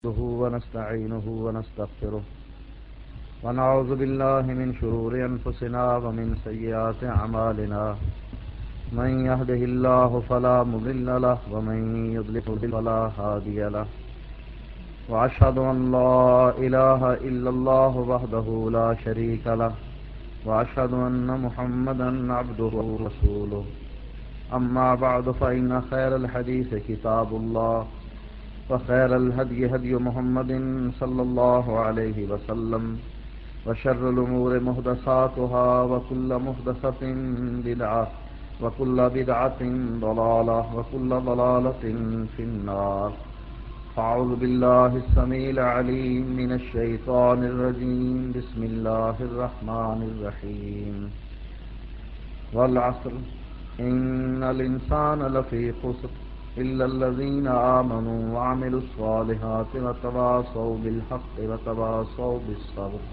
نحمده ونستعينه ونستغفره ونعوذ بالله من شرور أنفسنا ومن سيئات أعمالنا من يهده الله فلا مضل له ومن يضلل فلا هادي له وأشهد أن لا إله إلا الله وحده لا شريك له وأشهد أن محمدا عبده ورسوله أما بعد فإن خير الحديث كتاب الله وخير الهدي هدي محمد صلى الله عليه وسلم وشر الأمور محدثاتها وكل محدثة بدعة وكل بدعة ضلالة وكل ضلالة في النار. أعوذ بالله السميع العليم من الشيطان الرجيم. بسم الله الرحمن الرحيم. والعصر إن الإنسان لفي خسر إلا الذين آمنوا وعملوا الصالحات وتواصوا بالحق وتواصوا بالصبر.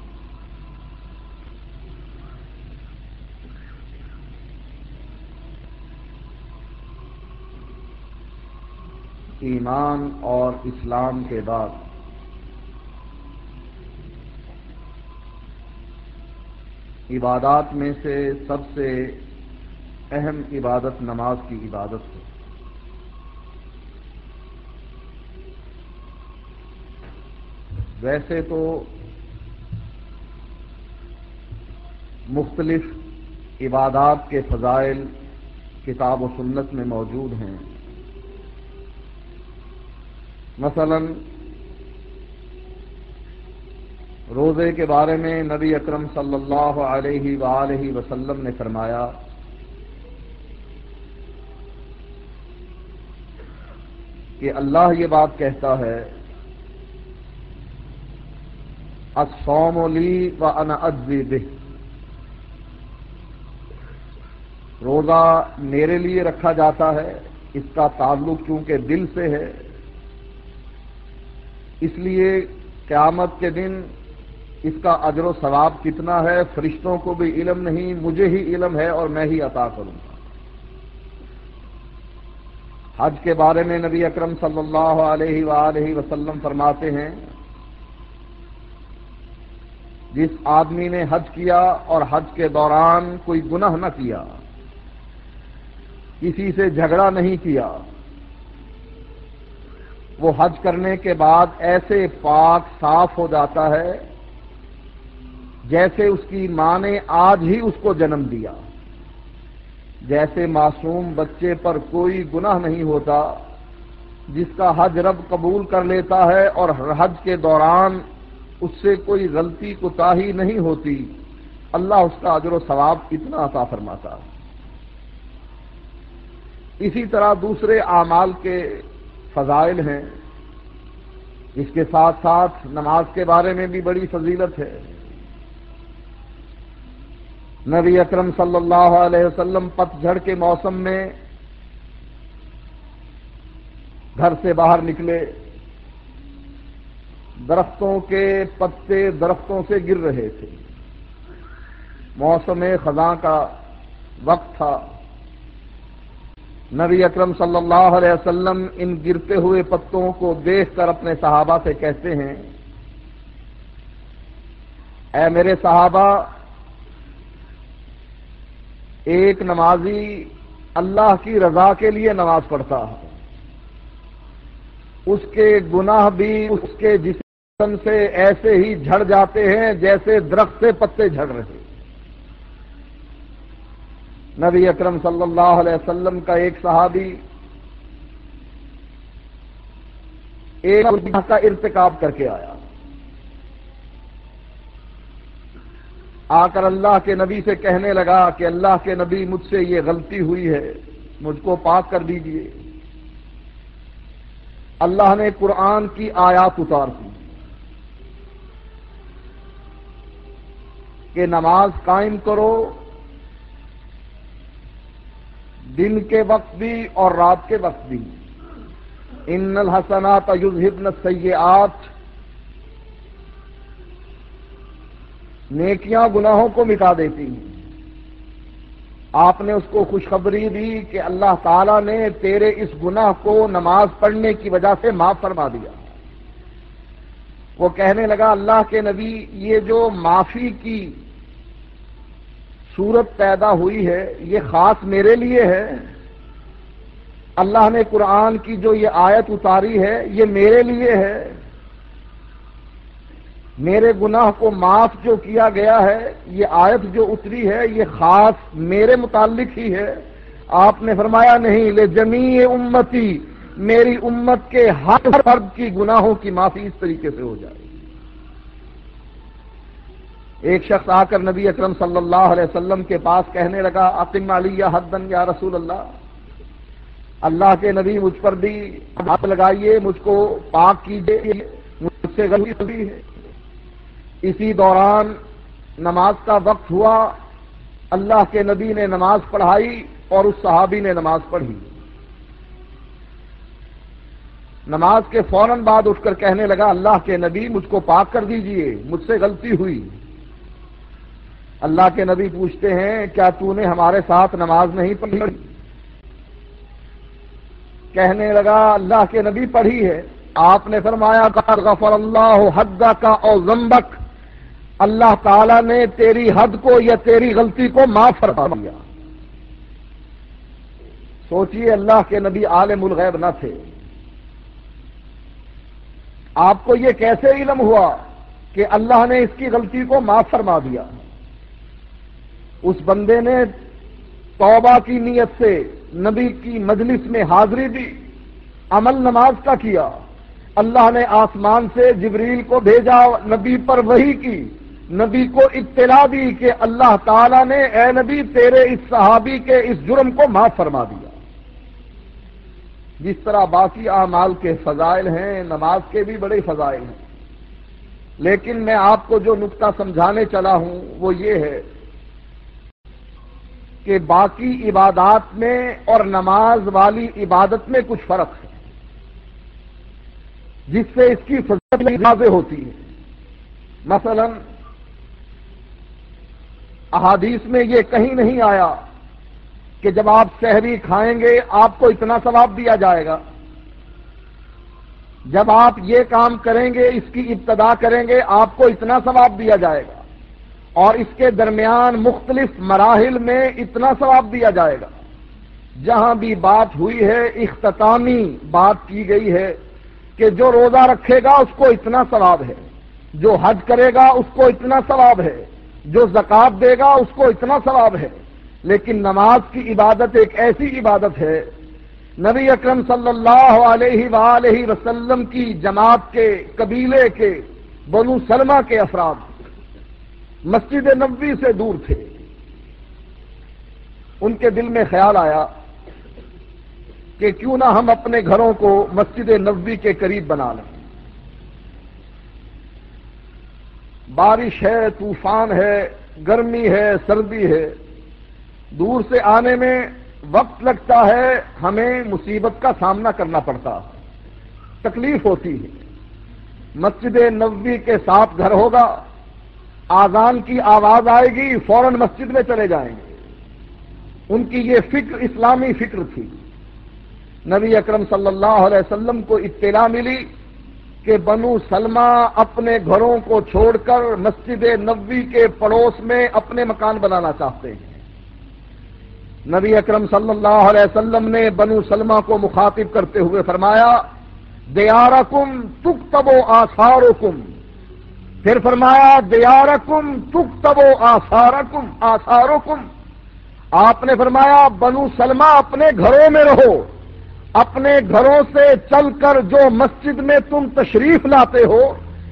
ایمان اور اسلام کے بعد عبادات میں سے سب سے اہم عبادت نماز کی عبادت ہے. ویسے تو مختلف عبادات کے فضائل کتاب و سنت میں موجود ہیں. مثلا روزے کے بارے میں نبی اکرم صلی اللہ علیہ وآلہ وسلم نے فرمایا کہ اللہ یہ بات کہتا ہے الصوم لی وانا اجزی بہ. روزہ میرے لیے رکھا جاتا ہے، اس کا تعلق چونکہ دل سے ہے، اس لیے قیامت کے دن اس کا اجر و ثواب کتنا ہے فرشتوں کو بھی علم نہیں، مجھے ہی علم ہے اور میں ہی عطا کروں گا. حج کے بارے میں نبی اکرم صلی اللہ علیہ وآلہ وسلم فرماتے ہیں جس آدمی نے حج کیا اور حج کے دوران کوئی گناہ نہ کیا، کسی سے جھگڑا نہیں کیا، وہ حج کرنے کے بعد ایسے پاک صاف ہو جاتا ہے جیسے اس کی ماں نے آج ہی اس کو جنم دیا. جیسے معصوم بچے پر کوئی گناہ نہیں ہوتا، جس کا حج رب قبول کر لیتا ہے اور حج کے دوران اس سے کوئی غلطی کوتاہی نہیں ہوتی، اللہ اس کا اجر و ثواب اتنا عطا فرماتا. اسی طرح دوسرے اعمال کے فضائل ہیں، اس کے ساتھ ساتھ نماز کے بارے میں بھی بڑی فضیلت ہے. نبی اکرم صلی اللہ علیہ وسلم پت جھڑ کے موسم میں گھر سے باہر نکلے، درختوں کے پتے درختوں سے گر رہے تھے، موسم خزاں کا وقت تھا. نبی اکرم صلی اللہ علیہ وسلم ان گرتے ہوئے پتوں کو دیکھ کر اپنے صحابہ سے کہتے ہیں اے میرے صحابہ، ایک نمازی اللہ کی رضا کے لیے نماز پڑھتا ہے، اس کے گناہ بھی اس کے جسم سے ایسے ہی جھڑ جاتے ہیں جیسے درخت سے پتے جھڑ رہے. نبی اکرم صلی اللہ علیہ وسلم کا ایک صحابی ایک گناہ کا ارتکاب کر کے آیا، آ کر اللہ کے نبی سے کہنے لگا کہ اللہ کے نبی مجھ سے یہ غلطی ہوئی ہے، مجھ کو پاک کر دیجیے. اللہ نے قرآن کی آیات اتار دی کہ نماز قائم کرو، دن کے وقت بھی اور رات کے وقت بھی. ان الحسنات یذہبن السیئات، نیکیاں گناہوں کو مٹا دیتی ہیں. آپ نے اس کو خوشخبری دی کہ اللہ تعالیٰ نے تیرے اس گناہ کو نماز پڑھنے کی وجہ سے معاف فرما دیا. وہ کہنے لگا اللہ کے نبی یہ جو معافی کی صورت پیدا ہوئی ہے یہ خاص میرے لیے ہے، اللہ نے قرآن کی جو یہ آیت اتاری ہے یہ میرے لیے ہے، میرے گناہ کو معاف جو کیا گیا ہے یہ آیت جو اتری ہے یہ خاص میرے متعلق ہی ہے؟ آپ نے فرمایا نہیں، لجمیع امتی، میری امت کے ہر فرد کی گناہوں کی معافی اس طریقے سے ہو جائے۔ ایک شخص آ کر نبی اکرم صلی اللہ علیہ وسلم کے پاس کہنے لگا اقم علی حدن یا رسول اللہ، اللہ کے نبی مجھ پر بھی ہاتھ لگائیے، مجھ کو پاک کیجیے، مجھ سے غلطی ہوئی ہے۔ اسی دوران نماز کا وقت ہوا، اللہ کے نبی نے نماز پڑھائی اور اس صحابی نے نماز پڑھی۔ نماز کے فوراً بعد اٹھ کر کہنے لگا اللہ کے نبی مجھ کو پاک کر دیجئے، مجھ سے غلطی ہوئی۔ اللہ کے نبی پوچھتے ہیں کیا تو نے ہمارے ساتھ نماز نہیں پڑھی؟ کہنے لگا اللہ کے نبی پڑھی ہے۔ آپ نے فرمایا غفر اللہ حدک او ذنبک، اللہ تعالی نے تیری حد کو یا تیری غلطی کو معاف فرما دیا۔ سوچئے اللہ کے نبی عالم الغیب نہ تھے، آپ کو یہ کیسے علم ہوا کہ اللہ نے اس کی غلطی کو معاف فرما دیا؟ اس بندے نے توبہ کی نیت سے نبی کی مجلس میں حاضری دی، عمل نماز کا کیا، اللہ نے آسمان سے جبریل کو بھیجا، نبی پر وحی کی، نبی کو اطلاع دی کہ اللہ تعالیٰ نے اے نبی تیرے اس صحابی کے اس جرم کو معاف فرما دیا۔ جس طرح باقی اعمال کے فضائل ہیں نماز کے بھی بڑے فضائل ہیں، لیکن میں آپ کو جو نکتہ سمجھانے چلا ہوں وہ یہ ہے کہ باقی عبادات میں اور نماز والی عبادت میں کچھ فرق ہے جس سے اس کی فضیلت واضح ہوتی ہے۔ مثلا احادیث میں یہ کہیں نہیں آیا کہ جب آپ سحری کھائیں گے آپ کو اتنا ثواب دیا جائے گا، جب آپ یہ کام کریں گے اس کی ابتدا کریں گے آپ کو اتنا ثواب دیا جائے گا، اور اس کے درمیان مختلف مراحل میں اتنا ثواب دیا جائے گا۔ جہاں بھی بات ہوئی ہے اختتامی بات کی گئی ہے کہ جو روزہ رکھے گا اس کو اتنا ثواب ہے، جو حج کرے گا اس کو اتنا ثواب ہے، جو زکوٰۃ دے گا اس کو اتنا ثواب ہے۔ لیکن نماز کی عبادت ایک ایسی عبادت ہے، نبی اکرم صلی اللہ علیہ وآلہ وسلم کی جماعت کے قبیلے کے بنو سلمہ کے افراد مسجد نبوی سے دور تھے، ان کے دل میں خیال آیا کہ کیوں نہ ہم اپنے گھروں کو مسجد نبوی کے قریب بنا لیں۔ بارش ہے، طوفان ہے، گرمی ہے، سردی ہے، دور سے آنے میں وقت لگتا ہے، ہمیں مصیبت کا سامنا کرنا پڑتا ہے، تکلیف ہوتی ہے۔ مسجد نبوی کے ساتھ گھر ہوگا، آذان کی آواز آئے گی فوراً مسجد میں چلے جائیں گے۔ ان کی یہ فکر اسلامی فکر تھی۔ نبی اکرم صلی اللہ علیہ وسلم کو اطلاع ملی کہ بنو سلمہ اپنے گھروں کو چھوڑ کر مسجد نبوی کے پڑوس میں اپنے مکان بنانا چاہتے ہیں۔ نبی اکرم صلی اللہ علیہ وسلم نے بنو سلمہ کو مخاطب کرتے ہوئے فرمایا دیارکم تکتب آثارکم، پھر فرمایا دیارکم تکتب آثارکم۔ آپ نے فرمایا بنو سلمہ اپنے گھروں میں رہو، اپنے گھروں سے چل کر جو مسجد میں تم تشریف لاتے ہو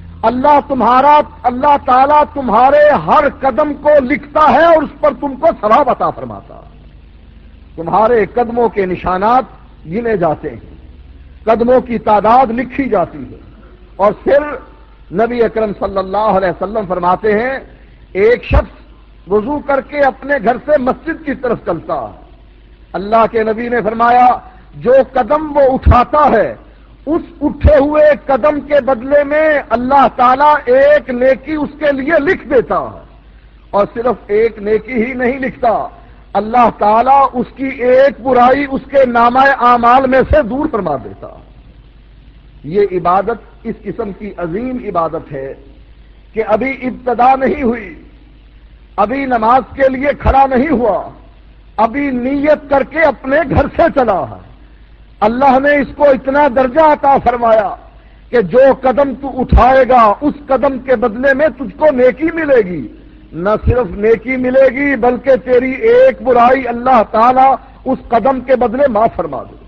اللہ تعالیٰ تمہارے ہر قدم کو لکھتا ہے اور اس پر تم کو ثواب عطا فرماتا۔ تمہارے قدموں کے نشانات گنے جاتے ہیں، قدموں کی تعداد لکھی جاتی ہے۔ اور پھر نبی اکرم صلی اللہ علیہ وسلم فرماتے ہیں ایک شخص وضو کر کے اپنے گھر سے مسجد کی طرف چلتا ہے، اللہ کے نبی نے فرمایا جو قدم وہ اٹھاتا ہے اس اٹھے ہوئے قدم کے بدلے میں اللہ تعالیٰ ایک نیکی اس کے لیے لکھ دیتا ہے، اور صرف ایک نیکی ہی نہیں لکھتا، اللہ تعالیٰ اس کی ایک برائی اس کے نامہ اعمال میں سے دور فرما دیتا۔ یہ عبادت اس قسم کی عظیم عبادت ہے کہ ابھی ابتدا نہیں ہوئی، ابھی نماز کے لیے کھڑا نہیں ہوا، ابھی نیت کر کے اپنے گھر سے چلا ہے۔ اللہ نے اس کو اتنا درجہ عطا فرمایا کہ جو قدم تو اٹھائے گا اس قدم کے بدلے میں تجھ کو نیکی ملے گی۔ نہ صرف نیکی ملے گی بلکہ تیری ایک برائی اللہ تعالیٰ اس قدم کے بدلے معاف فرما دے۔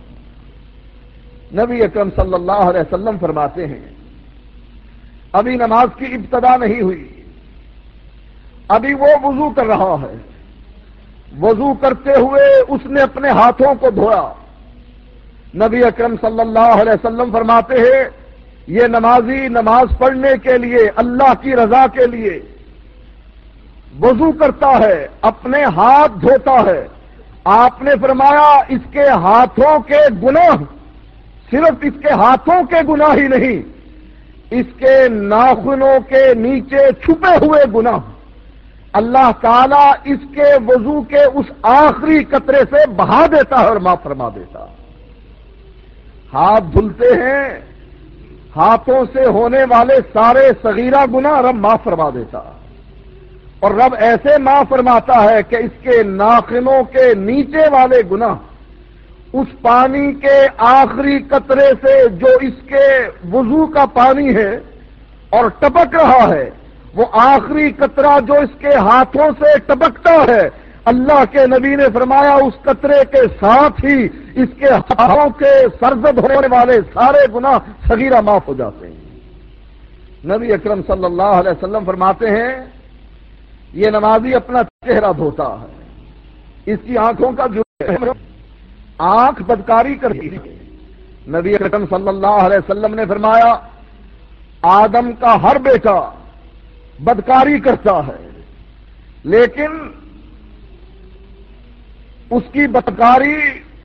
نبی اکرم صلی اللہ علیہ وسلم فرماتے ہیں ابھی نماز کی ابتدا نہیں ہوئی، ابھی وہ وضو کر رہا ہے، وضو کرتے ہوئے اس نے اپنے ہاتھوں کو دھویا۔ نبی اکرم صلی اللہ علیہ وسلم فرماتے ہیں یہ نمازی نماز پڑھنے کے لیے اللہ کی رضا کے لیے وضو کرتا ہے، اپنے ہاتھ دھوتا ہے۔ آپ نے فرمایا اس کے ہاتھوں کے گناہ، صرف اس کے ہاتھوں کے گناہ ہی نہیں، اس کے ناخنوں کے نیچے چھپے ہوئے گناہ اللہ تعالیٰ اس کے وضو کے اس آخری قطرے سے بہا دیتا ہے اور معاف فرما دیتا۔ ہاتھ دھلتے ہیں، ہاتھوں سے ہونے والے سارے صغیرہ گناہ رب معاف فرما دیتا، اور رب ایسے معاف فرماتا ہے کہ اس کے ناخنوں کے نیچے والے گناہ اس پانی کے آخری قطرے سے جو اس کے وضو کا پانی ہے اور ٹپک رہا ہے، وہ آخری قطرہ جو اس کے ہاتھوں سے ٹپکتا ہے، اللہ کے نبی نے فرمایا اس قطرے کے ساتھ ہی اس کے ہاتھوں کے سرزد ہونے والے سارے گناہ صغیرہ معاف ہو جاتے ہیں۔ نبی اکرم صلی اللہ علیہ وسلم فرماتے ہیں یہ نمازی اپنا چہرہ دھوتا ہے، اس کی آنکھوں کا جو آنکھ بدکاری کرتی ہے۔ نبی اکرم صلی اللہ علیہ وسلم نے فرمایا آدم کا ہر بیٹا بدکاری کرتا ہے، لیکن اس کی بدکاری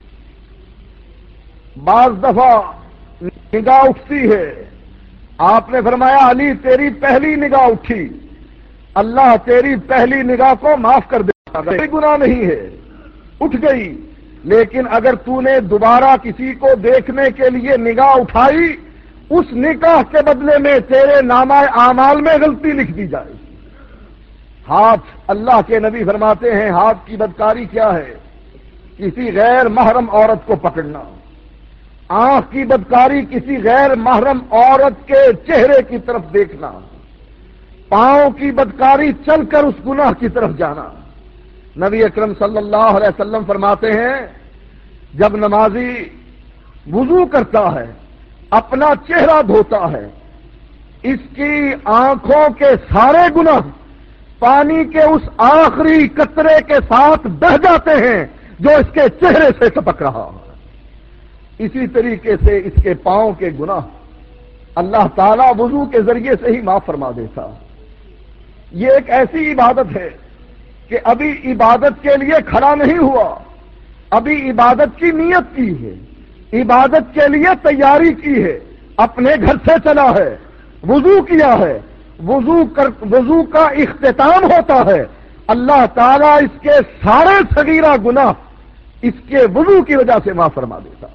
بعض دفعہ نگاہ اٹھتی ہے۔ آپ نے فرمایا علی تیری پہلی نگاہ اٹھی، اللہ تیری پہلی نگاہ کو معاف کر دے، کوئی گناہ نہیں ہے، اٹھ گئی، لیکن اگر تو نے دوبارہ کسی کو دیکھنے کے لیے نگاہ اٹھائی اس نگاہ کے بدلے میں تیرے نامہ اعمال میں غلطی لکھ دی جائے۔ ہاتھ، اللہ کے نبی فرماتے ہیں ہاتھ کی بدکاری کیا ہے؟ کسی غیر محرم عورت کو پکڑنا۔ آنکھ کی بدکاری کسی غیر محرم عورت کے چہرے کی طرف دیکھنا۔ پاؤں کی بدکاری چل کر اس گناہ کی طرف جانا۔ نبی اکرم صلی اللہ علیہ وسلم فرماتے ہیں جب نمازی وضو کرتا ہے، اپنا چہرہ دھوتا ہے، اس کی آنکھوں کے سارے گناہ پانی کے اس آخری قطرے کے ساتھ بہہ جاتے ہیں جو اس کے چہرے سے ٹپک رہا ہے۔ اسی طریقے سے اس کے پاؤں کے گناہ اللہ تعالیٰ وضو کے ذریعے سے ہی معاف فرما دیتا۔ یہ ایک ایسی عبادت ہے کہ ابھی عبادت کے لیے کھڑا نہیں ہوا، ابھی عبادت کی نیت کی ہے، عبادت کے لیے تیاری کی ہے، اپنے گھر سے چلا ہے، وضو کیا ہے، وضو کا اختتام ہوتا ہے، اللہ تعالیٰ اس کے سارے صغیرہ گناہ اس کے وضو کی وجہ سے معاف فرما دیتا۔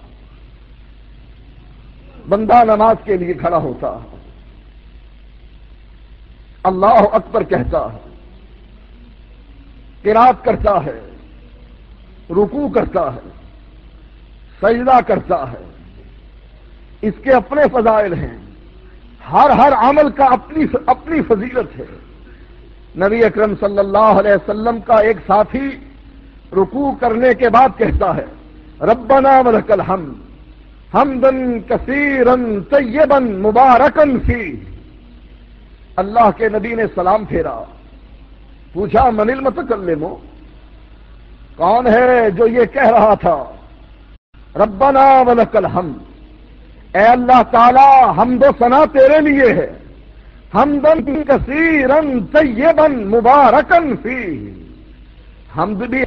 بندہ نماز کے لیے کھڑا ہوتا ہے، اللہ اکبر کہتا ہے، قرات کرتا ہے، رکوع کرتا ہے، سجدہ کرتا ہے، اس کے اپنے فضائل ہیں، ہر عمل کا اپنی فضیلت ہے۔ نبی اکرم صلی اللہ علیہ وسلم کا ایک ساتھی رکوع کرنے کے بعد کہتا ہے ربنا ولک الحمد حمدا کثیرا طیبا مبارکا فیہ۔ اللہ کے نبی نے سلام پھیرا، پوچھا من المتکلم، کون ہے جو یہ کہہ رہا تھا ربنا ولک الحمد، اے اللہ تعالی حمد و ثنا تیرے لیے ہے، حمدا کثیرا طیبا مبارکا فیہ، حمد بھی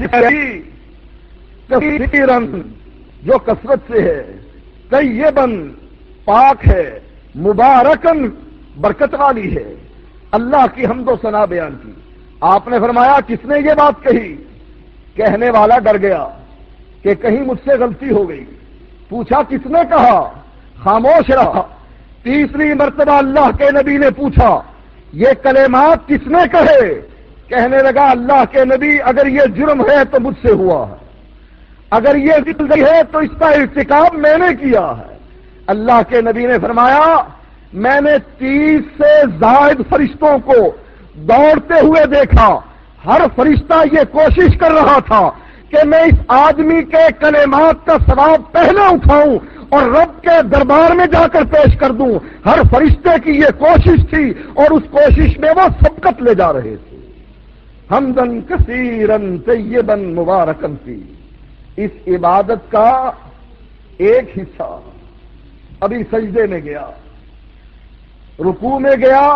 کثیرا جو کثرت سے ہے، طیبا پاک ہے، مبارکن برکت والی ہے، اللہ کی حمد و ثنا بیان کی۔ آپ نے فرمایا کس نے یہ بات کہی؟ کہنے والا ڈر گیا کہ کہیں مجھ سے غلطی ہو گئی، پوچھا کس نے کہا؟ خاموش رہا۔ تیسری مرتبہ اللہ کے نبی نے پوچھا یہ کلمات کس نے کہے؟ کہنے لگا اللہ کے نبی اگر یہ جرم ہے تو مجھ سے ہوا ہے، اگر یہ زندگی ہے تو اس کا ارتکاب میں نے کیا ہے۔ اللہ کے نبی نے فرمایا میں نے 30 سے زائد فرشتوں کو دوڑتے ہوئے دیکھا، ہر فرشتہ یہ کوشش کر رہا تھا کہ میں اس آدمی کے کلمات کا ثواب پہلے اٹھاؤں اور رب کے دربار میں جا کر پیش کر دوں۔ ہر فرشتے کی یہ کوشش تھی اور اس کوشش میں وہ سبقت لے جا رہے تھے۔ حمدن کثیرن طیبا مبارکن فی، اس عبادت کا ایک حصہ ابھی سجدے میں گیا، رکوع میں گیا،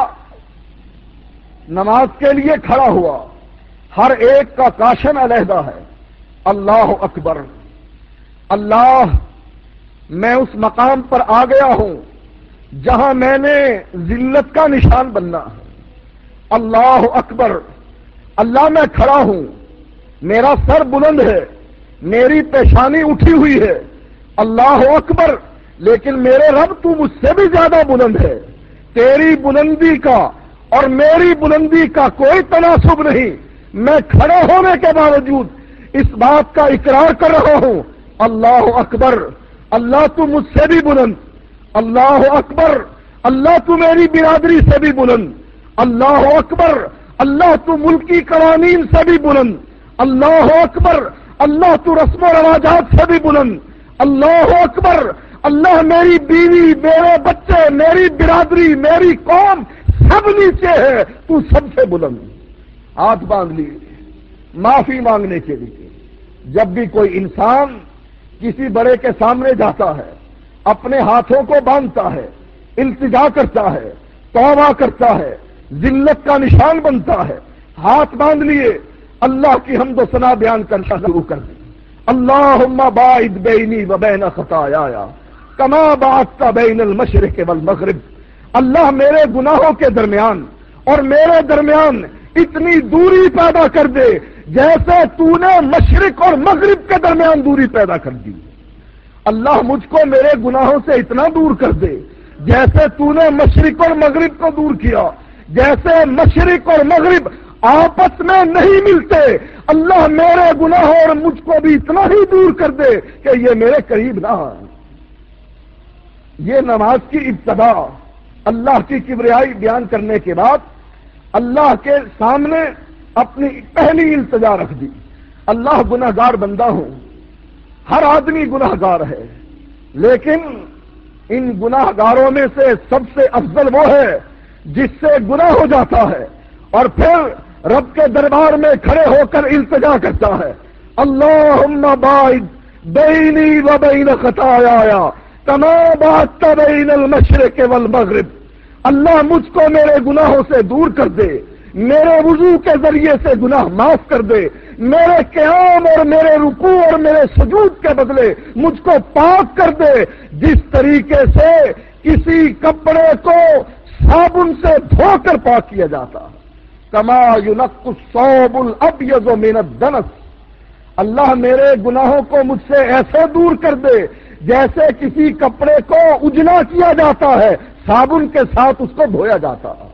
نماز کے لیے کھڑا ہوا، ہر ایک کا کاشن علیحدہ ہے۔ اللہ اکبر، اللہ میں اس مقام پر آ گیا ہوں جہاں میں نے ذلت کا نشان بننا ہے۔ اللہ اکبر، اللہ میں کھڑا ہوں، میرا سر بلند ہے، میری پیشانی اٹھی ہوئی ہے۔ اللہ اکبر، لیکن میرے رب تو مجھ سے بھی زیادہ بلند ہے، تیری بلندی کا اور میری بلندی کا کوئی تناسب نہیں۔ میں کھڑے ہونے کے باوجود اس بات کا اقرار کر رہا ہوں، اللہ اکبر، اللہ تو مجھ سے بھی بلند، اللہ اکبر، اللہ تو میری برادری سے بھی بلند، اللہ اکبر، اللہ تو ملکی قوانین سے بھی بلند، اللہ اکبر، اللہ تو رسم و رواجات سے بھی بلند، اللہ اکبر، اللہ میری بیوی، میرے بچے، میری برادری، میری قوم سب نیچے ہے، تو سب سے بلند۔ ہاتھ باندھ لیے معافی مانگنے کے لیے۔ جب بھی کوئی انسان کسی بڑے کے سامنے جاتا ہے، اپنے ہاتھوں کو باندھتا ہے، التجا کرتا ہے، توبہ کرتا ہے، ذلت کا نشان بنتا ہے، ہاتھ باندھ لیے اللہ کی حمد و ثنا بیان کرنا شروع کر دیں۔ اللہم باعد بینی و بین خطایایا کما باعدت بین المشرق والمغرب، اللہ میرے گناہوں کے درمیان اور میرے درمیان اتنی دوری پیدا کر دے جیسے تو نے مشرق اور مغرب کے درمیان دوری پیدا کر دی۔ اللہ مجھ کو میرے گناہوں سے اتنا دور کر دے جیسے تو نے مشرق اور مغرب کو دور کیا، جیسے مشرق اور مغرب آپس میں نہیں ملتے، اللہ میرے گناہوں اور مجھ کو بھی اتنا ہی دور کر دے کہ یہ میرے قریب نہ آئے۔ یہ نماز کی ابتدا اللہ کی کبریائی بیان کرنے کے بعد اللہ کے سامنے اپنی پہلی التجا رکھ دی۔ اللہ گناہگار بندہ ہوں، ہر آدمی گناہگار ہے، لیکن ان گناہگاروں میں سے سب سے افضل وہ ہے جس سے گناہ ہو جاتا ہے اور پھر رب کے دربار میں کھڑے ہو کر التجا کرتا ہے، اللہم باعد بینی و بین خطایا کما باعدت بین المشرق والمغرب، اللہ مجھ کو میرے گناہوں سے دور کر دے، میرے وضو کے ذریعے سے گناہ معاف کر دے، میرے قیام اور میرے رکوع اور میرے سجود کے بدلے مجھ کو پاک کر دے، جس طریقے سے کسی کپڑے کو صابن سے دھو کر پاک کیا جاتا ہے، کما ینق الثوب الابیض من الدنس، اللہ میرے گناہوں کو مجھ سے ایسے دور کر دے جیسے کسی کپڑے کو اجلا کیا جاتا ہے، صابن کے ساتھ اس کو دھویا جاتا ہے۔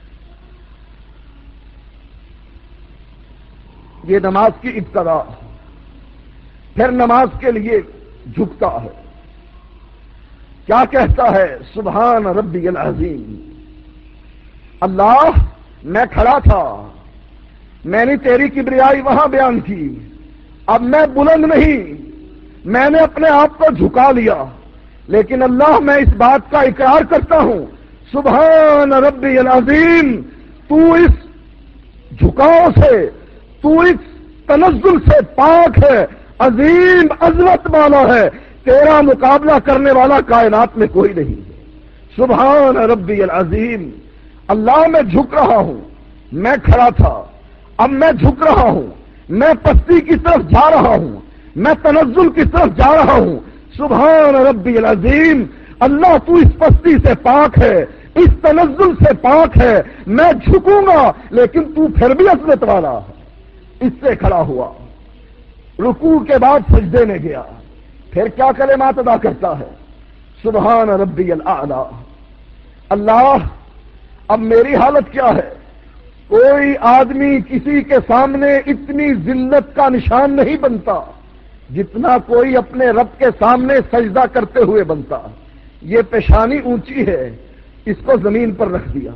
یہ نماز کی ابتدا، پھر نماز کے لیے جھکتا ہے، کیا کہتا ہے؟ سبحان ربی العظیم، اللہ میں کھڑا تھا، میں نے تیری کبریائی وہاں بیان کی، اب میں بلند نہیں، میں نے اپنے آپ کو جھکا لیا، لیکن اللہ میں اس بات کا اقرار کرتا ہوں، سبحان ربی العظیم، تو اس جھکاؤ سے، تو اس تنزل سے پاک ہے، عظیم عظمت والا ہے، تیرا مقابلہ کرنے والا کائنات میں کوئی نہیں ہے۔ سبحان ربی العظیم، اللہ میں جھک رہا ہوں، میں کھڑا تھا، اب میں جھک رہا ہوں، میں پستی کی طرف جا رہا ہوں، میں تنزل کی طرف جا رہا ہوں، سبحان ربی العظیم، اللہ تو اس پستی سے پاک ہے، اس تنزل سے پاک ہے، میں جھکوں گا لیکن تو پھر بھی عظمت والا ہے۔ اس سے کھڑا ہوا، رکوع کے بعد سجدے میں گیا، پھر کیا کلمات ادا کرتا ہے؟ سبحان ربی الاعلی، اللہ اب میری حالت کیا ہے؟ کوئی آدمی کسی کے سامنے اتنی ذلت کا نشان نہیں بنتا جتنا کوئی اپنے رب کے سامنے سجدہ کرتے ہوئے بنتا۔ یہ پیشانی اونچی ہے، اس کو زمین پر رکھ دیا،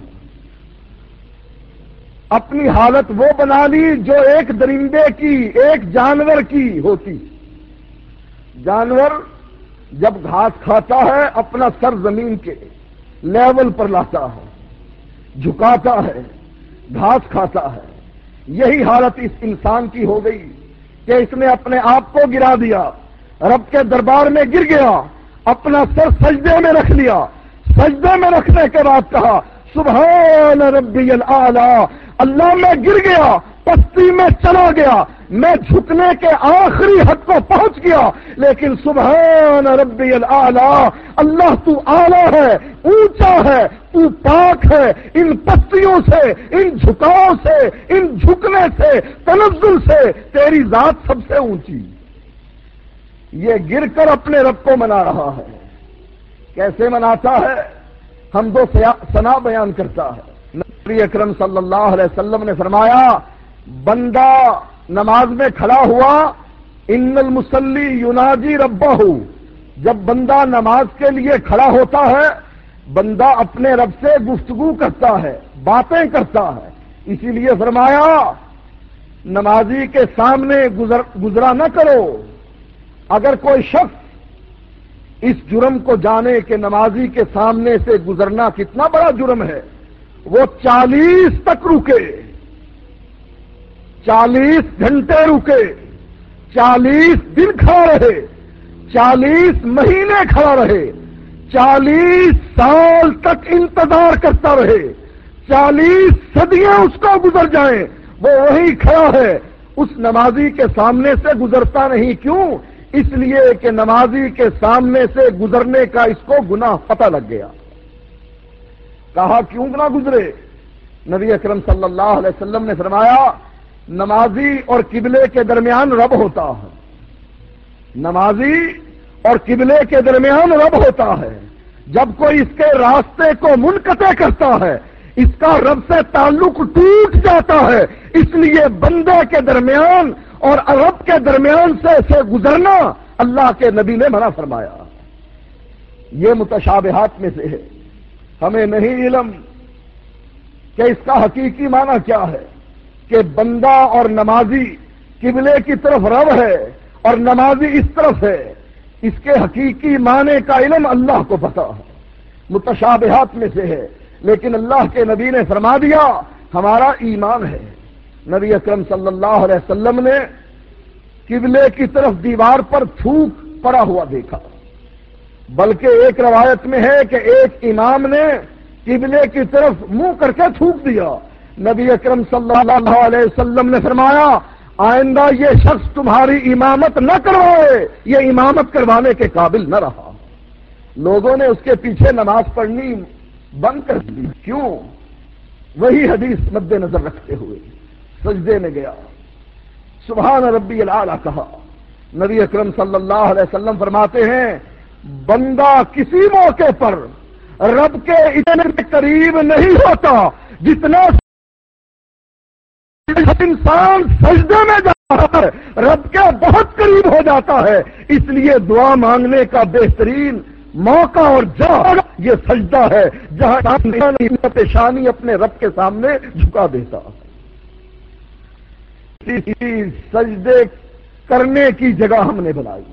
اپنی حالت وہ بنا لی جو ایک درندے کی، ایک جانور کی ہوتی۔ جانور جب گھاس کھاتا ہے اپنا سر زمین کے لیول پر لاتا ہے، جھکاتا ہے، گھاس کھاتا ہے۔ یہی حالت اس انسان کی ہو گئی کہ اس نے اپنے آپ کو گرا دیا، رب کے دربار میں گر گیا، اپنا سر سجدے میں رکھ لیا۔ سجدے میں رکھنے کے بعد کہا سبحان ربی الاعلی، اللہ میں گر گیا، پستی میں چلا گیا، میں جھکنے کے آخری حد کو پہنچ گیا، لیکن سبحان ربی الاعلی، اللہ تو اعلیٰ ہے، اونچا ہے، تو پاک ہے ان پستیوں سے، ان جھکاؤ سے، ان جھکنے سے، تنزل سے، تیری ذات سب سے اونچی۔ یہ گر کر اپنے رب کو منا رہا ہے۔ کیسے مناتا ہے؟ حمد و ثنا بیان کرتا ہے۔ نبی اکرم صلی اللہ علیہ وسلم نے فرمایا بندہ نماز میں کھڑا ہوا، ان المصلی یناجی ربہ، جب بندہ نماز کے لیے کھڑا ہوتا ہے بندہ اپنے رب سے گفتگو کرتا ہے، باتیں کرتا ہے۔ اسی لیے فرمایا نمازی کے سامنے گزرا نہ کرو۔ اگر کوئی شخص اس جرم کو جانے کہ نمازی کے سامنے سے گزرنا کتنا بڑا جرم ہے، وہ 40 تک رکے، 40 گھنٹے رکے، 40 دن کھڑا رہے، 40 مہینے کھڑا رہے، 40 سال تک انتظار کرتا رہے، 40 صدیاں اس کو گزر جائیں، وہ وہی کھڑا ہے، اس نمازی کے سامنے سے گزرتا نہیں۔ کیوں؟ اس لیے کہ نمازی کے سامنے سے گزرنے کا اس کو گناہ پتہ لگ گیا۔ کہا کیوں نہ گزرے؟ نبی اکرم صلی اللہ علیہ وسلم نے فرمایا نمازی اور قبلے کے درمیان رب ہوتا ہے، نمازی اور قبلے کے درمیان رب ہوتا ہے۔ جب کوئی اس کے راستے کو منقطع کرتا ہے اس کا رب سے تعلق ٹوٹ جاتا ہے۔ اس لیے بندے کے درمیان اور رب کے درمیان سے گزرنا اللہ کے نبی نے منع فرمایا۔ یہ متشابہات میں سے ہے، ہمیں نہیں علم کہ اس کا حقیقی معنی کیا ہے کہ بندہ اور نمازی قبلے کی طرف رب ہے اور نمازی اس طرف ہے۔ اس کے حقیقی معنی کا علم اللہ کو پتہ ہے، متشابہات میں سے ہے، لیکن اللہ کے نبی نے فرما دیا ہمارا ایمان ہے۔ نبی اکرم صلی اللہ علیہ وسلم نے قبلے کی طرف دیوار پر تھوک پڑا ہوا دیکھا، بلکہ ایک روایت میں ہے کہ ایک امام نے قبلے کی طرف منہ کر کے تھوک دیا۔ نبی اکرم صلی اللہ علیہ وسلم نے فرمایا آئندہ یہ شخص تمہاری امامت نہ کروائے، یہ امامت کروانے کے قابل نہ رہا۔ لوگوں نے اس کے پیچھے نماز پڑھنی بند کر دی۔ کیوں؟ وہی حدیث مد نظر رکھتے ہوئے سجدے میں گیا، سبحان ربی الاعلی کہا۔ نبی اکرم صلی اللہ علیہ وسلم فرماتے ہیں بندہ کسی موقع پر رب کے اتنے قریب نہیں ہوتا جتنا انسان سجدے میں جاتا ہے رب کے بہت قریب ہو جاتا ہے۔ اس لیے دعا مانگنے کا بہترین موقع اور جگہ یہ سجدہ ہے جہاں پیشانی اپنے رب کے سامنے جھکا دیتا ہے۔ سجدے کرنے کی جگہ ہم نے بنائی،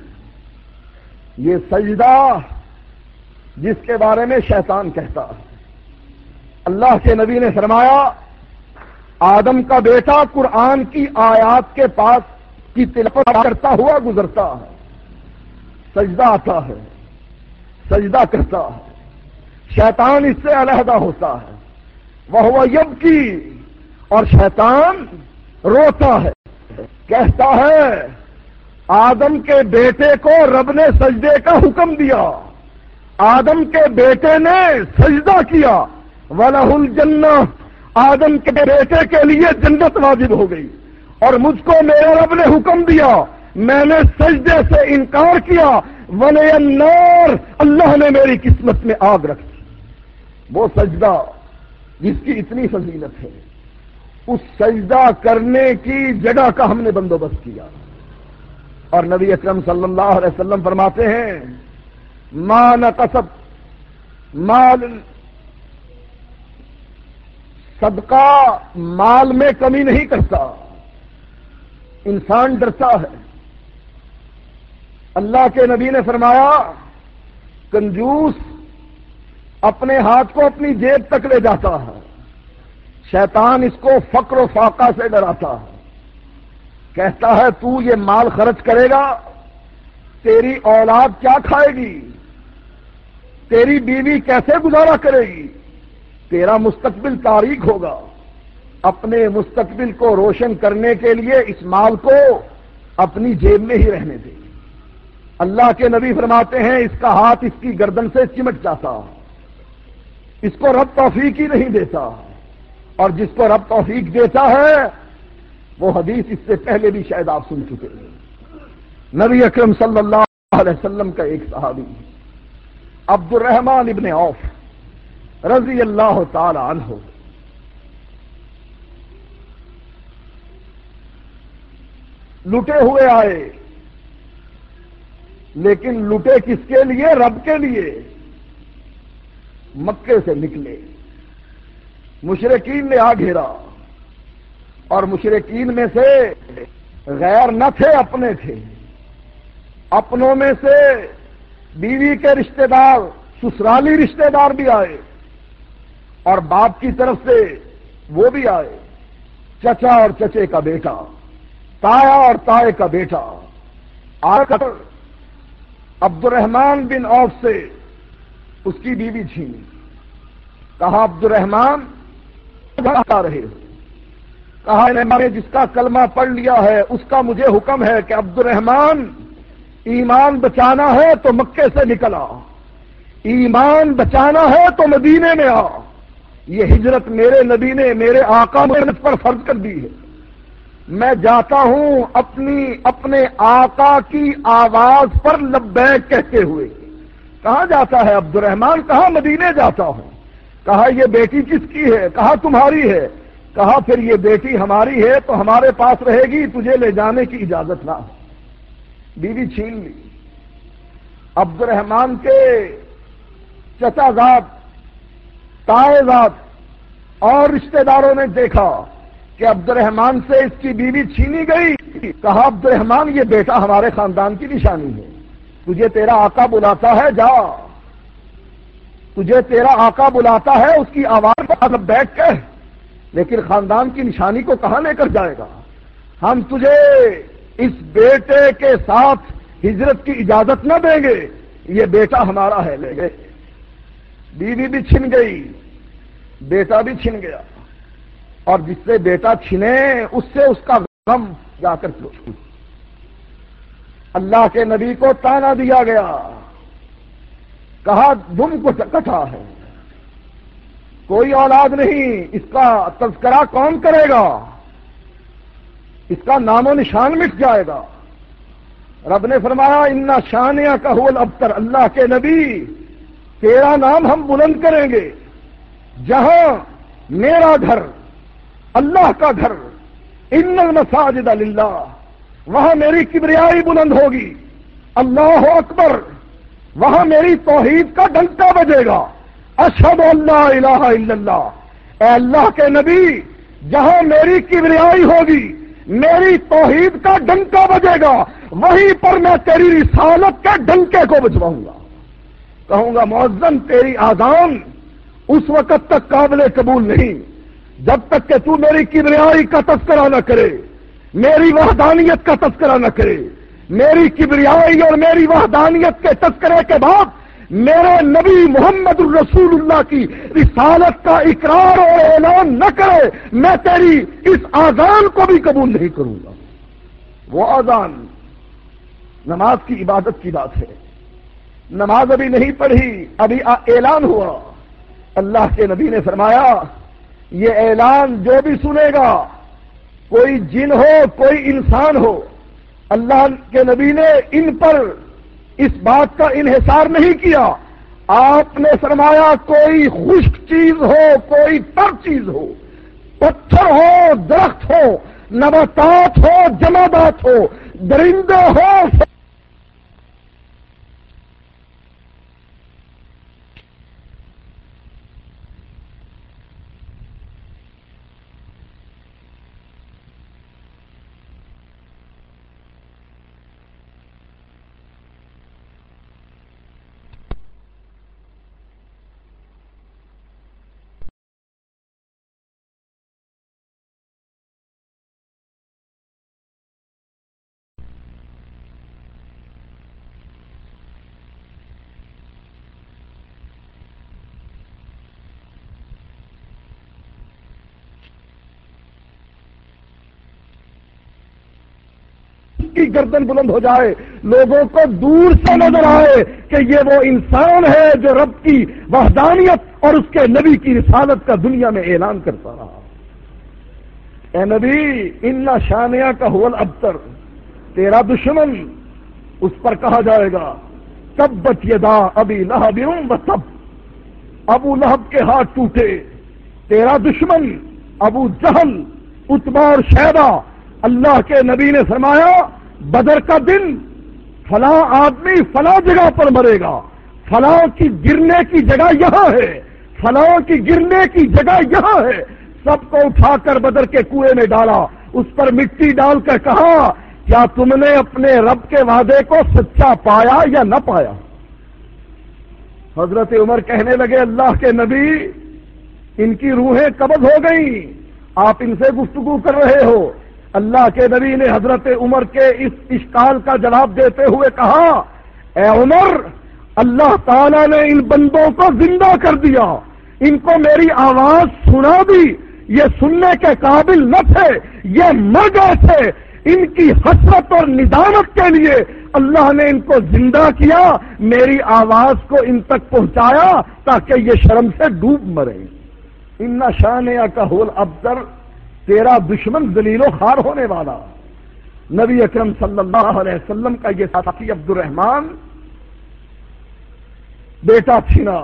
یہ سجدہ جس کے بارے میں شیطان کہتا ہے۔ اللہ کے نبی نے فرمایا آدم کا بیٹا قرآن کی آیات کے پاس کی تلاوت کرتا ہوا گزرتا ہے، سجدہ آتا ہے، سجدہ کرتا ہے، شیطان اس سے علیحدہ ہوتا ہے، وہ یبکی، اور شیطان روتا ہے، کہتا ہے آدم کے بیٹے کو رب نے سجدے کا حکم دیا، آدم کے بیٹے نے سجدہ کیا، وَلَهُ الْجَنَّةُ، آدم کے بیٹے کے لیے جنت واجب ہو گئی، اور مجھ کو میرے رب نے حکم دیا میں نے سجدے سے انکار کیا، وَلَيَ النَّارُ، اللہ نے میری قسمت میں آگ رکھ دی۔ وہ سجدہ جس کی اتنی فضیلت ہے، اس سجدہ کرنے کی جگہ کا ہم نے بندوبست کیا. اور نبی اکرم صلی اللہ علیہ وسلم فرماتے ہیں ما نقصت مال، صدقہ مال میں کمی نہیں کرتا. انسان ڈرتا ہے. اللہ کے نبی نے فرمایا کنجوس اپنے ہاتھ کو اپنی جیب تک لے جاتا ہے، شیطان اس کو فقر و فاقہ سے ڈراتا ہے. کہتا ہے تو یہ مال خرچ کرے گا، تیری اولاد کیا کھائے گی، تیری بیوی کیسے گزارا کرے گی، تیرا مستقبل تاریک ہوگا. اپنے مستقبل کو روشن کرنے کے لیے اس مال کو اپنی جیب میں ہی رہنے دے. اللہ کے نبی فرماتے ہیں اس کا ہاتھ اس کی گردن سے چمٹ جاتا، اس کو رب توفیق ہی نہیں دیتا. اور جس کو رب توفیق دیتا ہے وہ حدیث اس سے پہلے بھی شاید آپ سن چکے ہیں. نبی اکرم صلی اللہ علیہ وسلم کا ایک صحابی عبد الرحمن ابن عوف رضی اللہ تعالی عنہ لٹے ہوئے آئے، لیکن لٹے کس کے لیے؟ رب کے لیے. مکے سے نکلے، مشرکین نے آ گھیرا، اور مشرکین میں سے غیر نہ تھے، اپنے تھے. اپنوں میں سے بیوی کے رشتہ دار، سسرالی رشتہ دار بھی آئے، اور باپ کی طرف سے وہ بھی آئے. چچا اور چچے کا بیٹا، تایا اور تائے کا بیٹا آ کر عبد الرحمن بن عوف سے اس کی بیوی چھینی. کہا عبد الرحمن آ رہے ہو؟ کہا میں نے جس کا کلمہ پڑھ لیا ہے اس کا مجھے حکم ہے کہ عبد الرحمن ایمان بچانا ہے تو مکے سے نکل آ، ایمان بچانا ہے تو مدینے میں آ. یہ ہجرت میرے نبی نے، میرے آقا نے مجھ پر فرض کر دی ہے. میں جاتا ہوں اپنے آقا کی آواز پر لبیک کہتے ہوئے. کہاں جاتا ہے عبد الرحمن؟ کہا مدینے جاتا ہوں. کہا یہ بیٹی کس کی ہے؟ کہا تمہاری ہے. کہا پھر یہ بیٹی ہماری ہے تو ہمارے پاس رہے گی، تجھے لے جانے کی اجازت نہ. بیوی چھین لی. عبد الرحمن کے چچا زاد، تائے زاد اور رشتہ داروں نے دیکھا کہ عبد الرحمن سے اس کی بیوی چھینی گئی. کہا عبد الرحمن یہ بیٹا ہمارے خاندان کی نشانی ہے، تجھے تیرا آقا بلاتا ہے، جا. تجھے تیرا آقا بلاتا ہے، اس کی آواز پر بیٹھ کے، لیکن خاندان کی نشانی کو کہاں لے کر جائے گا؟ ہم تجھے اس بیٹے کے ساتھ ہجرت کی اجازت نہ دیں گے، یہ بیٹا ہمارا ہے، لے گئے. بیوی بھی چھن گئی، بیٹا بھی چھن گیا. اور جس سے بیٹا چھنے اس سے اس کا غم جا کر چھوٹ. اللہ کے نبی کو تانا دیا گیا، کہا دم کو کٹا ہے، کوئی اولاد نہیں، اس کا تذکرہ کون کرے گا؟ اس کا نام و نشان مٹ جائے گا. رب نے فرمایا انا شانیہ کا هو الابتر، اللہ کے نبی تیرا نام ہم بلند کریں گے. جہاں میرا گھر، اللہ کا گھر، ان المساجد للہ، وہاں میری کبریائی بلند ہوگی. اللہ اکبر، وہاں میری توحید کا ڈنکا بجے گا. اشہد ان لا الہ الا اللہ. اے اللہ کے نبی جہاں میری کبریائی ہوگی، میری توحید کا ڈنکا بجے گا، وہیں پر میں تیری رسالت کے ڈنکے کو بجواؤں گا. کہوں گا مؤذن تیری آذان اس وقت تک قابل قبول نہیں جب تک کہ تو میری کبریائی کا تذکرہ نہ کرے، میری وحدانیت کا تذکرہ نہ کرے. میری کبریائی اور میری وحدانیت کے تذکرے کے بعد میرے نبی محمد الرسول اللہ کی رسالت کا اقرار اور اعلان نہ کرے، میں تیری اس آذان کو بھی قبول نہیں کروں گا. وہ آذان نماز کی عبادت کی بات ہے. نماز ابھی نہیں پڑھی، ابھی اعلان ہوا. اللہ کے نبی نے فرمایا یہ اعلان جو بھی سنے گا، کوئی جن ہو کوئی انسان ہو، اللہ کے نبی نے ان پر اس بات کا انحصار نہیں کیا. آپ نے فرمایا کوئی خشک چیز ہو، کوئی تر چیز ہو، پتھر ہو، درخت ہو، نباتات ہو، جمادات ہو، درندے ہو، کی گردن بلند ہو جائے، لوگوں کو دور سے نظر آئے کہ یہ وہ انسان ہے جو رب کی وحدانیت اور اس کے نبی کی رسالت کا دنیا میں اعلان کرتا رہا۔ اے نبی، ان شانیہ کا هو الابتر، تیرا دشمن، اس پر کہا جائے گا تبت یدا ابی لہب وتب، ابو لہب کے ہاتھ ٹوٹے، تیرا دشمن ابو جہل، عتبہ اور شیبہ۔ اللہ کے نبی نے فرمایا بدر کا دن فلاں آدمی فلاں جگہ پر مرے گا، فلاں کی گرنے کی جگہ یہاں ہے، فلاں کی گرنے کی جگہ یہاں ہے۔ سب کو اٹھا کر بدر کے کنویں میں ڈالا، اس پر مٹی ڈال کر کہا کیا تم نے اپنے رب کے وعدے کو سچا پایا یا نہ پایا؟ حضرت عمر کہنے لگے اللہ کے نبی، ان کی روحیں قبض ہو گئیں، آپ ان سے گفتگو کر رہے ہو۔ اللہ کے نبی نے حضرت عمر کے اس اشکال کا جواب دیتے ہوئے کہا اے عمر، اللہ تعالیٰ نے ان بندوں کو زندہ کر دیا، ان کو میری آواز سنا دی، یہ سننے کے قابل نہ تھے، یہ مر گئے تھے، ان کی حسرت اور ندامت کے لیے اللہ نے ان کو زندہ کیا، میری آواز کو ان تک پہنچایا تاکہ یہ شرم سے ڈوب مرے۔ ان شانیہ کا هو الابتر، تیرا دشمن ذلیل و خوار ہونے والا۔ نبی اکرم صلی اللہ علیہ وسلم کا یہ ساتھی عبد الرحمن بیٹا چھنا،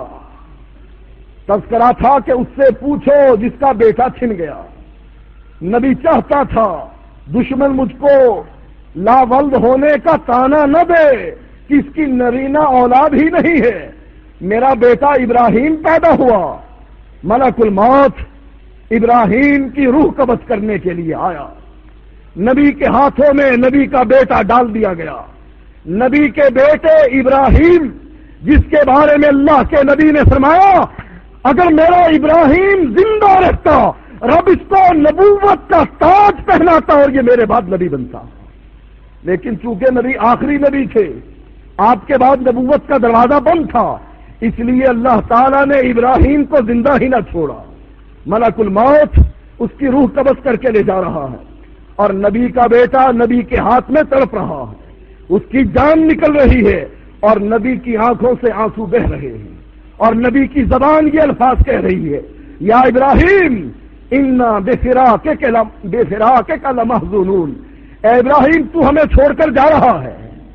تذکرہ تھا کہ اس سے پوچھو جس کا بیٹا چھن گیا۔ نبی چاہتا تھا دشمن مجھ کو لاولد ہونے کا تانا نہ دے کہ اس کی نرینہ اولاد ہی نہیں ہے۔ میرا بیٹا ابراہیم پیدا ہوا، ملک الموت ابراہیم کی روح قبض کرنے کے لیے آیا، نبی کے ہاتھوں میں نبی کا بیٹا ڈال دیا گیا۔ نبی کے بیٹے ابراہیم جس کے بارے میں اللہ کے نبی نے فرمایا اگر میرا ابراہیم زندہ رہتا رب اس کو نبوت کا تاج پہناتا اور یہ میرے بعد نبی بنتا، لیکن چونکہ نبی آخری نبی تھے، آپ کے بعد نبوت کا دروازہ بند تھا، اس لیے اللہ تعالیٰ نے ابراہیم کو زندہ ہی نہ چھوڑا۔ ملک الموت اس کی روح قبض کر کے لے جا رہا ہے اور نبی کا بیٹا نبی کے ہاتھ میں تڑپ رہا ہے، اس کی جان نکل رہی ہے اور نبی کی آنکھوں سے آنسو بہ رہے ہیں اور نبی کی زبان یہ الفاظ کہہ رہی ہے یا ابراہیم انا بفراقک لمحزونون، اے ابراہیم تو ہمیں چھوڑ کر جا رہا ہے،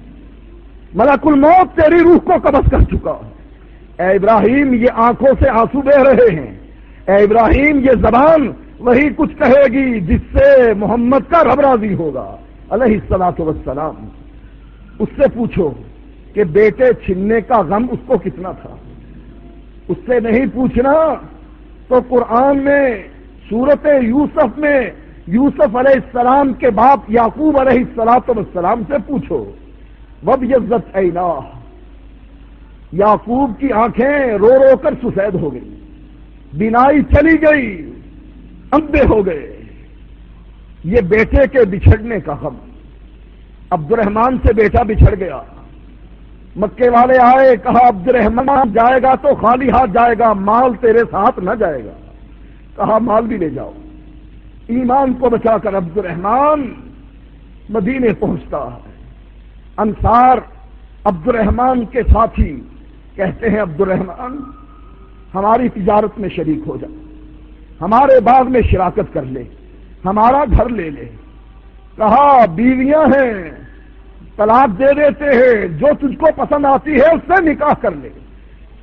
ملک الموت تیری روح کو قبض کر چکا ہے۔ اے ابراہیم یہ آنکھوں سے آنسو بہ رہے ہیں، اے ابراہیم یہ زبان وہی کچھ کہے گی جس سے محمد کا رب راضی ہوگا علیہ الصلاۃ والسلام۔ اس سے پوچھو کہ بیٹے چھننے کا غم اس کو کتنا تھا، اس سے نہیں پوچھنا تو قرآن میں سورت یوسف میں یوسف علیہ السلام کے باپ یعقوب علیہ الصلاۃ والسلام سے پوچھو۔ وَبْيَضَّتْ عَيْنَاهُ، یعقوب کی آنکھیں رو رو کر سفید ہو گئی، بینائی چلی گئی، اندھے ہو گئے۔ یہ بیٹے کے بچھڑنے کا غم۔ عبد الرحمن سے بیٹا بچھڑ گیا، مکے والے آئے، کہا عبد الرحمن جائے گا تو خالی ہاتھ جائے گا، مال تیرے ساتھ نہ جائے گا۔ کہا مال بھی لے جاؤ۔ ایمان کو بچا کر عبد الرحمن مدینے پہنچتا ہے۔ انصار عبد الرحمن کے ساتھی کہتے ہیں عبد الرحمن ہماری تجارت میں شریک ہو جا، ہمارے باغ میں شراکت کر لے، ہمارا گھر لے لے۔ کہا بیویاں ہیں، طلاق دے دیتے ہیں، جو تجھ کو پسند آتی ہے اس سے نکاح کر لے۔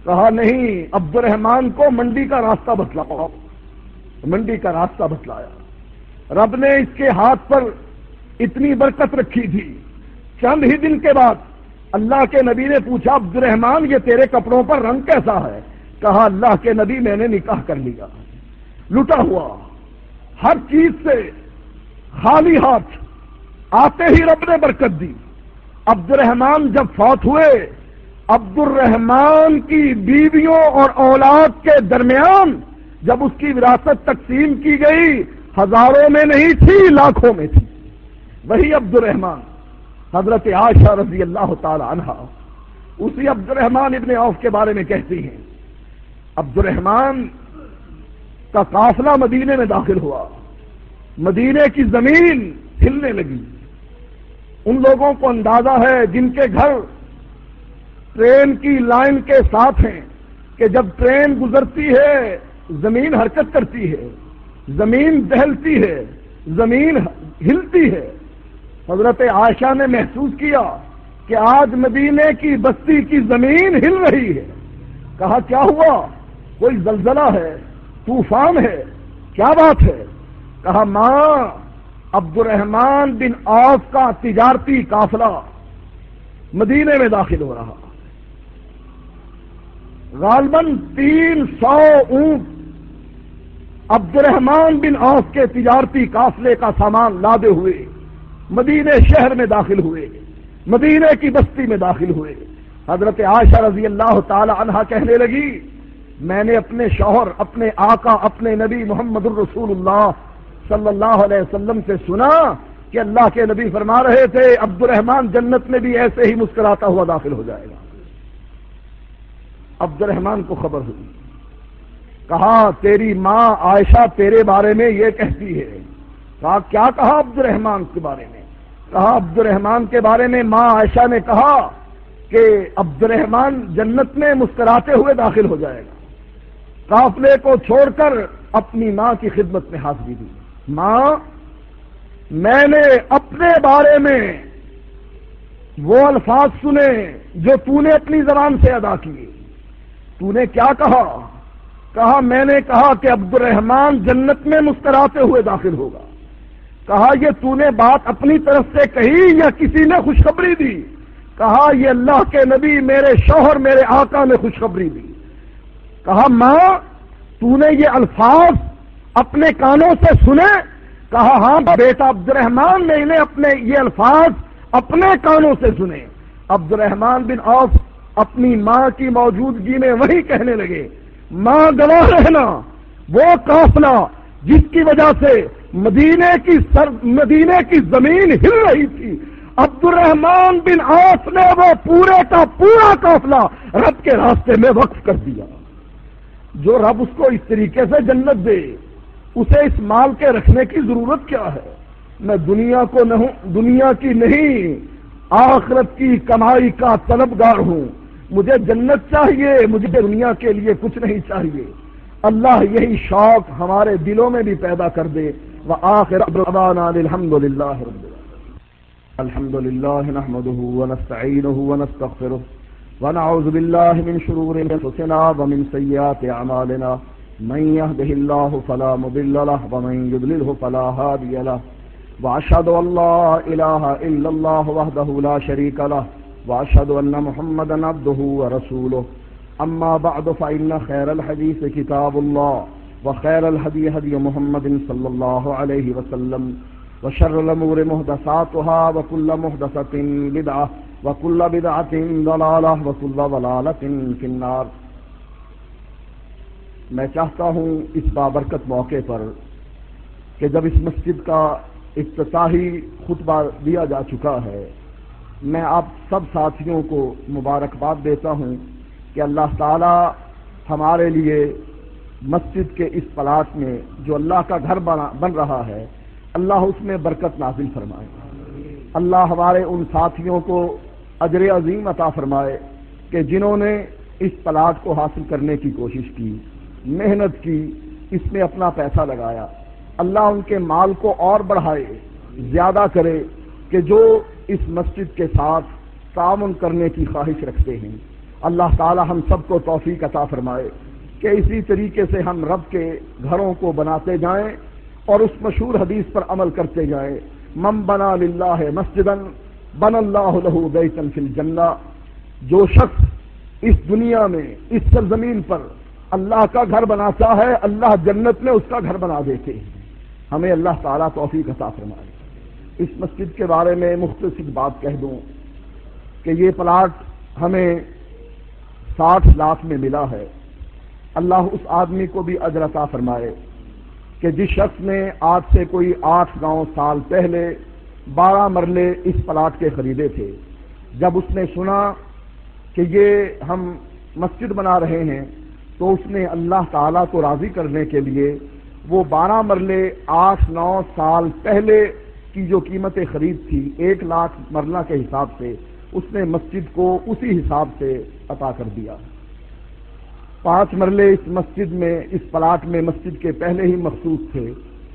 کہا نہیں، عبد الرحمان کو منڈی کا راستہ بتلاؤ۔ منڈی کا راستہ بتلایا۔ رب نے اس کے ہاتھ پر اتنی برکت رکھی تھی، چند ہی دن کے بعد اللہ کے نبی نے پوچھا عبد الرحمان یہ تیرے کپڑوں پر رنگ کیسا ہے؟ کہا اللہ کے نبی میں نے نکاح کر لیا، لٹا ہوا ہر چیز سے خالی ہاتھ، آتے ہی رب نے برکت دی۔ عبد الرحمان جب فوت ہوئے، عبد الرحمان کی بیویوں اور اولاد کے درمیان جب اس کی وراثت تقسیم کی گئی، ہزاروں میں نہیں تھی، لاکھوں میں تھی۔ وہی عبد الرحمان حضرت عائشہ رضی اللہ تعالی عنہا اسی عبد الرحمان ابن عوف کے بارے میں کہتی ہیں، عبد الرحمان کا قافلہ مدینے میں داخل ہوا، مدینے کی زمین ہلنے لگی۔ ان لوگوں کو اندازہ ہے جن کے گھر ٹرین کی لائن کے ساتھ ہیں کہ جب ٹرین گزرتی ہے زمین حرکت کرتی ہے، زمین دہلتی ہے، زمین ہلتی ہے۔ حضرت عائشہ نے محسوس کیا کہ آج مدینے کی بستی کی زمین ہل رہی ہے۔ کہا کیا ہوا؟ کوئی زلزلہ ہے، طوفان ہے، کیا بات ہے؟ کہا ماں، عبد الرحمان بن عوف کا تجارتی قافلہ مدینے میں داخل ہو رہا، غالباً 300 اونٹ عبد الرحمان بن عوف کے تجارتی قافلے کا سامان لادے ہوئے مدینے شہر میں داخل ہوئے، مدینے کی بستی میں داخل ہوئے۔ حضرت عائشہ رضی اللہ تعالی عنہا کہنے لگی، میں نے اپنے شوہر، اپنے آقا، اپنے نبی محمد الرسول اللہ صلی اللہ علیہ وسلم سے سنا کہ اللہ کے نبی فرما رہے تھے عبد الرحمان جنت میں بھی ایسے ہی مسکراتا ہوا داخل ہو جائے گا۔ عبد الرحمان کو خبر ہوئی، کہا تیری ماں عائشہ تیرے بارے میں یہ کہتی ہے۔ کہا کیا کہا عبد الرحمان کے بارے میں؟ کہا عبد الرحمان کے بارے میں ماں عائشہ نے کہا کہ عبد الرحمان جنت میں مسکراتے ہوئے داخل ہو جائے گا۔ قافلے کو چھوڑ کر اپنی ماں کی خدمت میں حاضری دی، ماں میں نے اپنے بارے میں وہ الفاظ سنے جو تو نے اپنی زبان سے ادا کیے۔ تو نے کیا کہا؟ کہا میں نے کہا کہ عبد الرحمان جنت میں مسکراتے ہوئے داخل ہوگا۔ کہا یہ تو نے بات اپنی طرف سے کہی یا کسی نے خوشخبری دی؟ کہا یہ اللہ کے نبی میرے شوہر میرے آقا نے خوشخبری دی۔ کہا ماں تو نے یہ الفاظ اپنے کانوں سے سنے؟ کہا ہاں بیٹا عبد الرحمان نے انہیں اپنے یہ الفاظ اپنے کانوں سے سنے۔ عبد الرحمان بن عوف اپنی ماں کی موجودگی میں وہی کہنے لگے، ماں گواہ رہنا وہ قافلہ جس کی وجہ سے مدینے کی زمین ہل رہی تھی، عبد الرحمان بن عوف نے وہ پورے کا پورا قافلہ رب کے راستے میں وقف کر دیا۔ جو رب اس کو اس طریقے سے جنت دے، اسے اس مال کے رکھنے کی ضرورت کیا ہے؟ میں دنیا کی نہیں آخرت کی کمائی کا طلبگار ہوں، مجھے جنت چاہیے، مجھے دنیا کے لیے کچھ نہیں چاہیے۔ اللہ یہی شوق ہمارے دلوں میں بھی پیدا کر دے۔ وآخر دعوانا الحمد للہ رب العالمین۔ الحمد للہ نحمده ونستعینه ونستغفره ونعوذ باللہ من شرور انفسنا ومن سیئات اعمالنا، من يهده الله فلا مضل له ومن يضلله فلا هادي له، واشهد ان لا اله الا الله وحده لا شريك له، واشهد ان محمدا عبده ورسوله، اما بعد فان خير الحديث كتاب الله، وخير الهدي هدي محمد صلى الله عليه وسلم، وشر الامور محدثاتها، وكل محدثة بدعة، وكل بدعة ضلالة، وكل ضلالة في النار۔ میں چاہتا ہوں اس بابرکت موقع پر کہ جب اس مسجد کا افتتاحی خطبہ دیا جا چکا ہے، میں آپ سب ساتھیوں کو مبارکباد دیتا ہوں کہ اللہ تعالی ہمارے لیے مسجد کے اس پلاٹ میں جو اللہ کا گھر بن رہا ہے، اللہ اس میں برکت نازل فرمائے۔ اللہ ہمارے ان ساتھیوں کو اجر عظیم عطا فرمائے کہ جنہوں نے اس پلاٹ کو حاصل کرنے کی کوشش کی، محنت کی، اس میں اپنا پیسہ لگایا۔ اللہ ان کے مال کو اور بڑھائے، زیادہ کرے کہ جو اس مسجد کے ساتھ تعاون کرنے کی خواہش رکھتے ہیں، اللہ تعالی ہم سب کو توفیق عطا فرمائے کہ اسی طریقے سے ہم رب کے گھروں کو بناتے جائیں اور اس مشہور حدیث پر عمل کرتے جائیں، من بنا للہ مسجدا بن اللہ لہ بیتا فی الجنہ، جو شخص اس دنیا میں اس سرزمین پر اللہ کا گھر بناتا ہے اللہ جنت میں اس کا گھر بنا دیتے ہیں۔ ہمیں اللہ تعالیٰ توفیق عطا فرمائے۔ اس مسجد کے بارے میں مختصر بات کہہ دوں کہ یہ پلاٹ ہمیں 60 لاکھ میں ملا ہے۔ اللہ اس آدمی کو بھی اجر عطا فرمائے کہ جس شخص نے آج سے کوئی 8-9 سال پہلے 12 مرلے اس پلاٹ کے خریدے تھے، جب اس نے سنا کہ یہ ہم مسجد بنا رہے ہیں تو اس نے اللہ تعالیٰ کو راضی کرنے کے لیے وہ 12 مرلے 8-9 سال پہلے کی جو قیمت خرید تھی 1 لاکھ مرلہ کے حساب سے اس نے مسجد کو اسی حساب سے عطا کر دیا۔ 5 مرلے اس مسجد میں اس پلاٹ میں مسجد کے پہلے ہی مخصوص تھے۔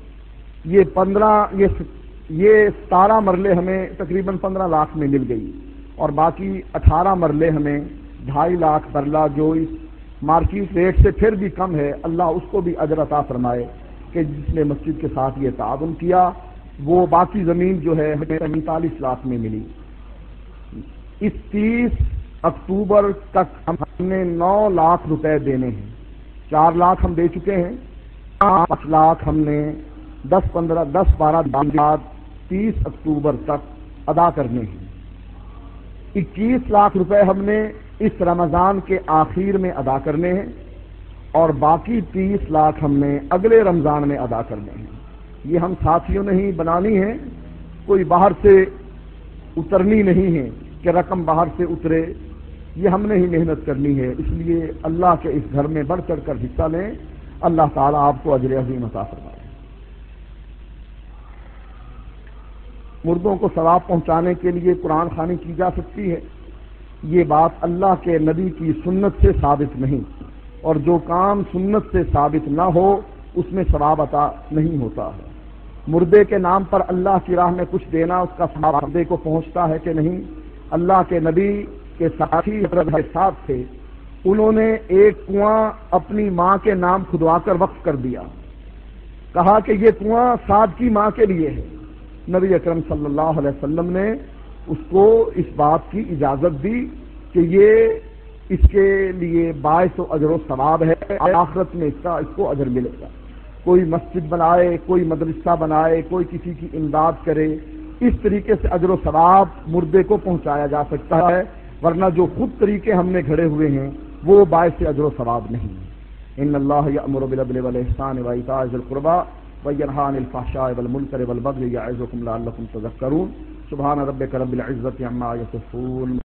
یہ 17 مرلے ہمیں تقریباً 15 لاکھ میں مل گئی اور باقی 18 مرلے ہمیں 2.5 لاکھ مرلہ جو اس مارکیٹ ریٹ سے پھر بھی کم ہے، اللہ اس کو بھی اجر عطا فرمائے کہ جس نے مسجد کے ساتھ یہ تعاون کیا۔ وہ باقی زمین جو ہے ہمیں 45 لاکھ میں ملی۔ اس 30 اکتوبر تک ہم نے 9 لاکھ روپے دینے ہیں۔ 4 لاکھ ہم دے چکے ہیں، 5 لاکھ ہم نے 10-12 دن بعد 30 اکتوبر تک ادا کرنے ہیں۔ 21 لاکھ روپے ہم نے اس رمضان کے آخر میں ادا کرنے ہیں اور باقی 30 لاکھ ہم نے اگلے رمضان میں ادا کرنے ہیں۔ یہ ہم ساتھیوں نے ہی بنانی ہے، کوئی باہر سے اترنی نہیں ہے کہ رقم باہر سے اترے، یہ ہم نے ہی محنت کرنی ہے۔ اس لیے اللہ کے اس گھر میں بڑھ چڑھ کر حصہ لیں، اللہ تعالیٰ آپ کو اجر عظیم عطا فرمائے۔ مردوں کو ثواب پہنچانے کے لیے قرآن خوانی کی جا سکتی ہے، یہ بات اللہ کے نبی کی سنت سے ثابت نہیں، اور جو کام سنت سے ثابت نہ ہو اس میں ثواب عطا نہیں ہوتا ہے۔ مردے کے نام پر اللہ کی راہ میں کچھ دینا اس کا ثواب مردے کو پہنچتا ہے کہ نہیں؟ اللہ کے نبی کے ساتھی ساتھ تھے، انہوں نے ایک کنواں اپنی ماں کے نام کھدوا کر وقف کر دیا، کہا کہ یہ کنواں سعد کی ماں کے لیے ہے۔ نبی اکرم صلی اللہ علیہ وسلم نے اس کو اس بات کی اجازت دی کہ یہ اس کے لیے باعث و اجر و ثواب ہے، آخرت میں اس کو اجر ملے گا۔ کوئی مسجد بنائے، کوئی مدرسہ بنائے، کوئی کسی کی امداد کرے، اس طریقے سے اجر و ثواب مردے کو پہنچایا جا سکتا ہے، ورنہ جو خود طریقے ہم نے گھڑے ہوئے ہیں وہ باعث اجر و ثواب نہیں۔ ان اللہ یأمر بالعدل والإحسان وإیتاء ذی القربى وینہی عن الفحشاء والمنکر والبغی یعظکم لعلکم تذکرون۔ سبحان ربک رب العزة عما یصفون۔